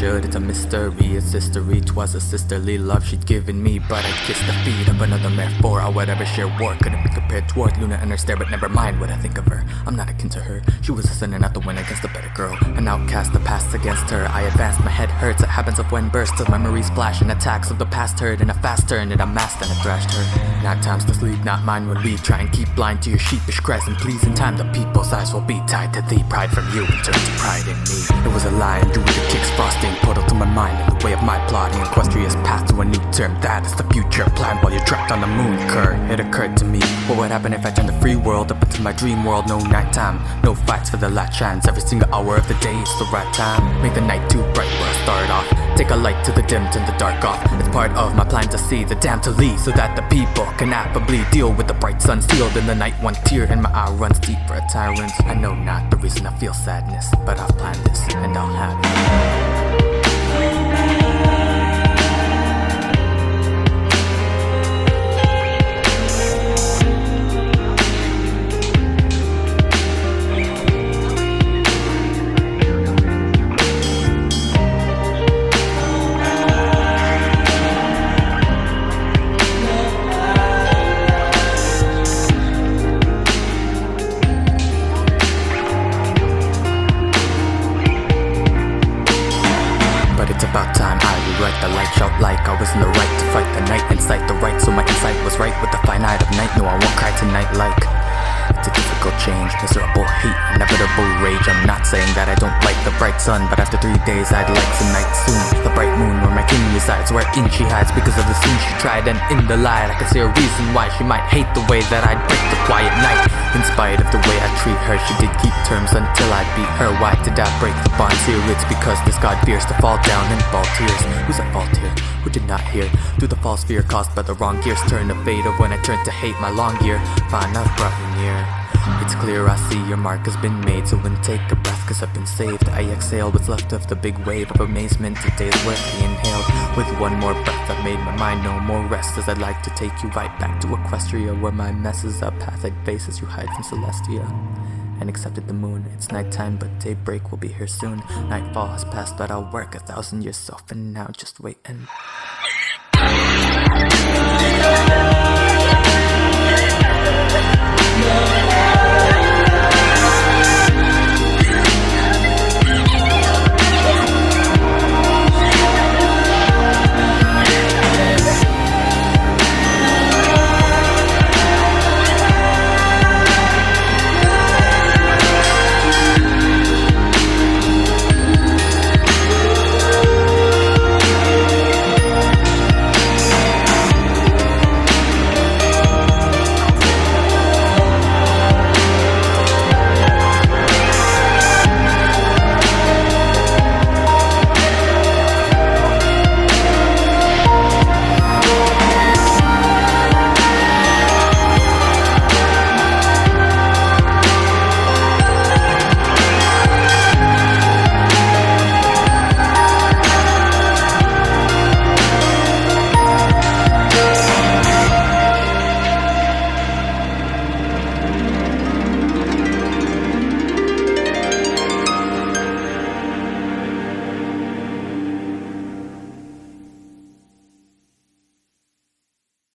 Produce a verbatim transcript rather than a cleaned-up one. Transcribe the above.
should, it's a mystery. It's history, 'twas a sisterly love she'd given me, but I kissed the feet of another mare for I would ever share war. Couldn't be compared toward Luna and her stare, but never mind what I think of her. I'm not akin to her. She was a sinner, not the win against a better girl. An outcast, the past against her. I advanced, my head hurts. It happens of when bursts of memories flash and attacks of the past heard in a fast turn. It amassed and it thrashed her. Not times to sleep, not mine when we try and keep blind to your sheepish cries. And please, in time, the people's eyes will be tied to thee. Pride from you and turn to pride in me. It was a lie, due to kicks frosting portal to my mind in the way of my plotting. Equestria's path to a new term, that is the future plan while you're trapped on the moon. Cur, it occurred to me, what would happen if I turned the free world up into my dream world? No nighttime, no fights for the last chance. Every single hour of the day is the right time. Make the night too bright where I start off. Take a light to the dim, turn the dark off. It's part of my plan to see the damn to lead, so that the people can affably deal with the bright sun sealed in the night. One tear in my eye runs deep for a tyrant. I know not the reason I feel sadness, but I've planned this and I'll have it. It's about time I rewrite the light, shout like I was in the right to fight the night, incite the right, so my insight was right with the finite of night. No, I won't cry tonight like it's a difficult change, miserable heat, inevitable rage. I'm not saying that I don't like the bright sun, but after three days I'd like some night soon. The bright moon where my king resides, wherein she hides because of the sin she tried. And in the light I can see a reason why she might hate the way that I'd break the quiet night. In spite of the way I treat her, she did keep terms until I beat her. Why did I break the bonds here? It's because this god fears to fall down in fall tears. Who's at fault here? Who did not hear? Through the false fear caused by the wrong gears, turn to fade of when I turn to hate my long gear. Fine, I've brought you near. It's clear I see your mark has been made, so then take a breath cause I've been saved. I exhale what's left of the big wave of amazement. Today's worth the inhaled. With one more breath I've made my mind no more rest, as I'd like to take you right back to Equestria, where my mess is a path I'd face as you hide from Celestia. And accepted the moon, it's nighttime but daybreak will be here soon. Nightfall has passed but I'll work a thousand years so for now just wait and